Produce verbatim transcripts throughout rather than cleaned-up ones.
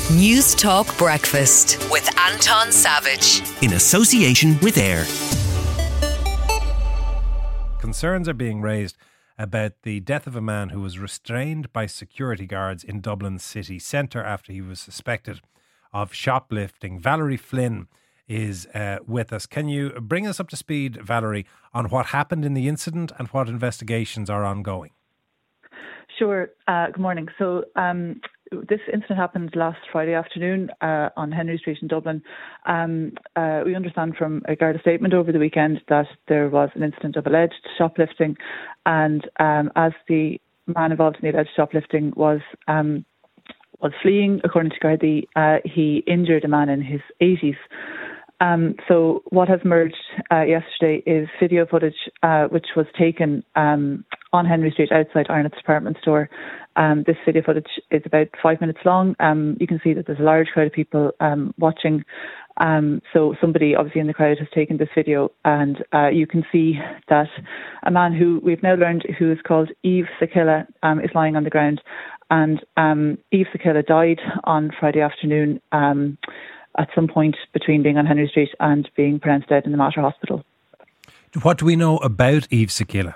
News Talk Breakfast with Anton Savage. In association with AIR. Concerns are being raised about the death of a man who was restrained by security guards in Dublin city centre after he was suspected of shoplifting. Valerie Flynn is uh, with us. Can you bring us up to speed, Valerie, on what happened in the incident and what investigations are ongoing? Sure. Uh, good morning. So um, this incident happened last Friday afternoon uh, on Henry Street in Dublin. Um, uh, we understand from a Garda statement over the weekend that there was an incident of alleged shoplifting, and um, as the man involved in the alleged shoplifting was um, was fleeing, according to Gardaí, uh, he injured a man in his eighties. Um, so what has emerged uh, yesterday is video footage uh, which was taken um, on Henry Street outside Arnott's department store. Um, this video footage is about five minutes long. Um, you can see that there's a large crowd of people um, watching. Um, so somebody obviously in the crowd has taken this video, and uh, you can see that a man who we've now learned who is called Yves Sakilla um, is lying on the ground. And um, Yves Sakilla died on Friday afternoon um, at some point between being on Henry Street and being pronounced dead in the Mater Hospital. What do we know about Yves Sakilla?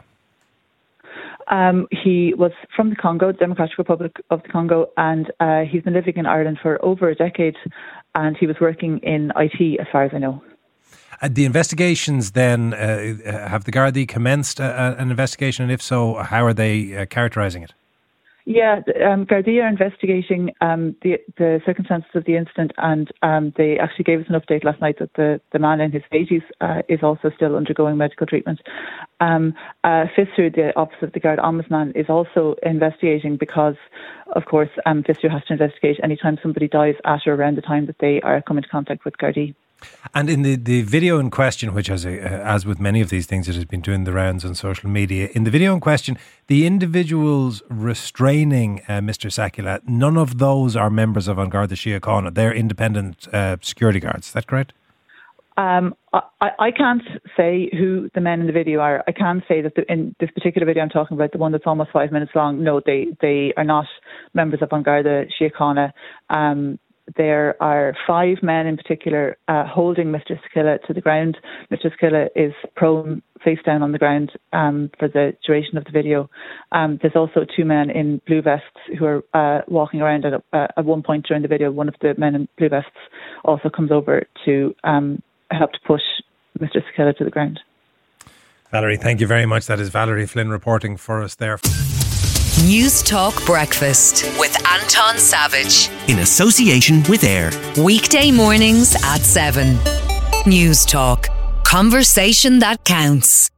Um, he was from the Congo, Democratic Republic of the Congo, and uh, he's been living in Ireland for over a decade, and he was working in I T, as far as I know. Uh, the investigations then, uh, have the Gardaí commenced uh, an investigation, and if so, how are they uh, characterising it? Yeah, um, Gardaí are investigating um, the the circumstances of the incident, and um, they actually gave us an update last night that the, the man in his eighties uh, is also still undergoing medical treatment. Um, uh, FISTER, the Office of the Garda Ombudsman, is also investigating because, of course, um, FISTER has to investigate any time somebody dies at or around the time that they are coming into contact with Gardaí. And in the, the video in question, which has, a, uh, as with many of these things, it has been doing the rounds on social media. In the video in question, the individuals restraining uh, Mister Sakilla, none of those are members of An Garda Síochána. They're independent uh, security guards. Is that correct? Um, I, I can't say who the men in the video are. I can say that the, in this particular video I'm talking about, the one that's almost five minutes long, no, they, they are not members of An Garda Síochána. Um, There are five men in particular uh, holding Mister Sakilla to the ground. Mister Sakilla is prone, face down on the ground um, for the duration of the video. Um, there's also two men in blue vests who are uh, walking around at, uh, at one point during the video. One of the men in blue vests also comes over to um, help to push Mister Sakilla to the ground. Valerie, thank you very much. That is Valerie Flynn reporting for us there. News Talk Breakfast with Anton Savage. In association with AIR. Weekday mornings at seven. News Talk. Conversation that counts.